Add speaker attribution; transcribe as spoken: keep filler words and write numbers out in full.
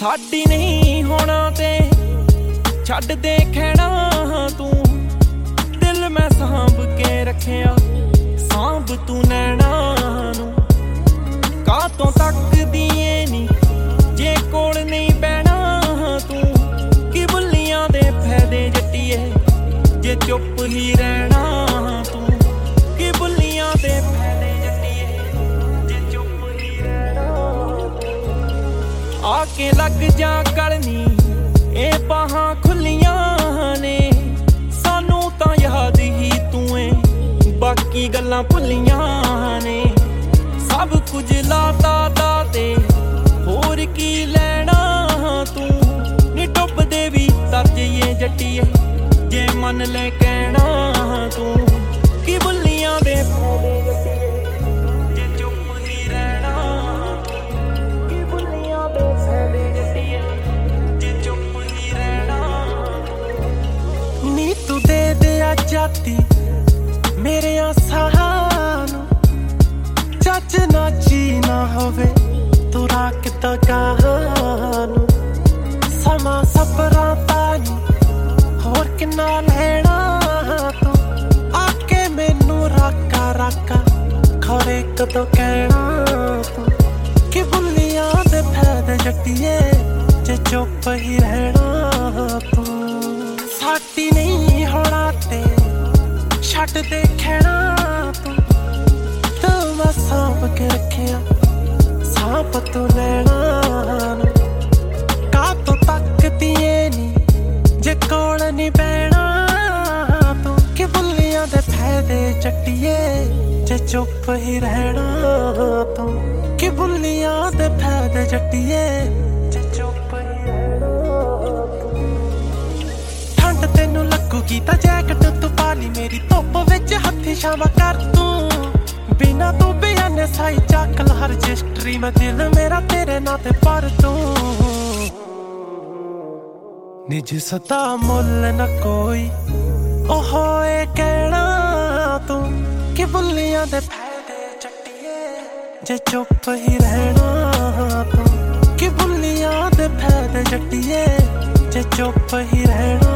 Speaker 1: ਸਾਡੀ ਨਹੀਂ ਹੋਣਾ ਤੇ ਛੱਡ ਦੇ ਖਹਿਣਾ ਤੂੰ। ਦਿਲ ਮੈਂ ਸਾਂਭ ਕੇ ਰੱਖਿਆ, ਸਾਂਭ ਤੂੰ ਨੈਣਾ ਨੂੰ। ਕਾਤੋਂ ਤੱਕਦੀ ਏ ਨੀ ਜੇ ਕੋਲ ਨਹੀਂ ਬਹਿਣਾ ਤੂੰ। ਕਿ ਬੁੱਲੀਆਂ ਦੇ ਫਾਇਦੇ ਜੱਟੀਏ ਜੇ ਚੁੱਪ ਹੀ ਰਹਿਣਾ ਤੂੰ। ਕਿ ਬੁੱਲੀਆਂ ਦੇ ਫਾਇਦੇ ਜੱਟੀਏ ਜੇ ਚੁੱਪ ਹੀ ਰਹਿਣਾ ਤੂੰ। ਆ ਕੇ ਲੱਗ ਜਾ ਕਰਨੀ ਇਹ ਬਾਹਾਂ ਖੁੱਲੀਆਂ ਨੇ, ਸਾਨੂੰ ਤਾਂ ਯਾਦ ਹੀ ਤੂੰ ਏ, ਬਾਕੀ ਗੱਲਾਂ ਭੁੱਲੀਆਂ ਨੇ। ਸਭ ਕੁਝ ਲਾਤਾ ਦਾ ਤੇ ਹੋਰ ਕੀ ਲੈਣਾ ਤੂੰ। ਨੀ ਡੁੱਬਦੇ ਵੀ ਤਰ ਜਾਈਏ ਜੱਟੀਏ ਜੇ ਮੰਨ ਲੈ ਕਹਿਣਾ ਤੂੰ। ਕਿ ਬੁੱਲੀਆਂ ਦੇ ਫਾਇਦੇ ਜੱਟੀਏ ਜੇ ਚੁੱਪ ਹੀ ਰਹਿਣਾ ਤੂੰ। ਕਿ ਬੁੱਲੀਆਂ ਦੇ ਫਾਇਦੇ ਜੱਟੀਏ ਜੇ ਚੁੱਪ ਹੀ ਰਹਿਣਾ ਤੂੰ। ਨੀ ਤੂੰ ਦੇ ਦੇ ਆਜ਼ਾਦੀ ਮੇਰੇ ਆਸਾਂ ਨੂੰ, ਚੱਜ ਨਾ ਜੀ ਨਾ ਹੋਵੇ ਤੂੰ ਰੱਖ ਤਾ ਗਾਹਾਂ ਨੂੰ। ਸਮਾਂ ਸਬਰਾਂ ਦਾ ਨੀ ਹੋਰ ਕਿੰਨਾ ਲੈਣਾ ਤੂੰ। ਆ ਕੇ ਮੈਨੂੰ ਰਾਕਾ ਰਾਕਾ ਖਰੇ ਕਦੋਂ ਕਹਿਣਾ ਤੂੰ। ਕਿ ਬੁੱਲੀਆਂ ਦੇ ਫਾਇਦੇ ਜੱਟੀਏ ਜੇ ਚੁੱਪ ਹੀ ਰਹਿਣਾ ਤੂੰ। ਸਾਡੀ ਨਹੀਂ ਹੋਣਾ ਤੇ ਛੱਡ ਦੇ ਖਹਿਣਾ ਤੂੰ। ਤੂੰ ਮੈਂ ਸਾਂਭ ਕੇ ਰੱਖਿਆ, ਸਾਂਭ ਤੂੰ ਨੈਣਾ ਨੂੰ। ਕਾਤੋਂ ਤੱਕਦੀ ਏ ਨੀ ਜੇ ਕੋਲ ਨੀ ਬਹਿਣਾ ਤੂੰ। ਕਿ ਬੁੱਲੀਆਂ ਦੇ ਫਾਇਦੇ ਜੱਟੀਏ ਜੇ ਚੁੱਪ ਹੀ ਰਹਿਣਾ ਤੂੰ। ਕਿ ਬੁੱਲੀਆਂ ਦੇ ਫਾਇਦੇ ਜੱਟੀਏ ਜੇ ਚੁੱਪ ਹੀ ਰਹਿਣਾ ਤੂੰ। ਠੰਡ ਤੈਨੂੰ ਲੱਗੂਗੀ ਤਾਂ ਜੈਕਟ ਤੂੰ ਪਾ ਲਈ, ਮੇਰੀ ਧੁੱਪ ਵਿੱਚ ਹੱਥੀ ਛਾਵਾਂ ਕਰ ਤੂੰ। ਬਿਨਾ ਤੂੰ ਬਿਆਨੇ ਸਾਈ ਚੱਕ ਲ ਹਰ ਰਜਿਸਟਰੀ, ਮੈਂ ਦਿਲ ਮੇਰਾ ਤੇਰੇ ਨਾਂ ਤੇ ਭਰ ਦੂੰ। ਨਿਜ ਸਦਾ ਮੁੱਲ ਨਾ ਕੋਈ ਉਹ ਏ ਕਹਿਣਾ ਤੂੰ। ਕਿ ਬੁੱਲੀਆਂ ਦੇ ਫਾਇਦੇ ਜੱਟੀਏ ਜੇ ਚੁੱਪ ਹੀ ਰਹਿਣਾ ਤੂੰ। ਕਿ ਬੁੱਲੀਆਂ ਦੇ ਫਾਇਦੇ ਜੱਟੀਏ ਜੇ ਚੁੱਪ ਹੀ ਰਹਿਣਾ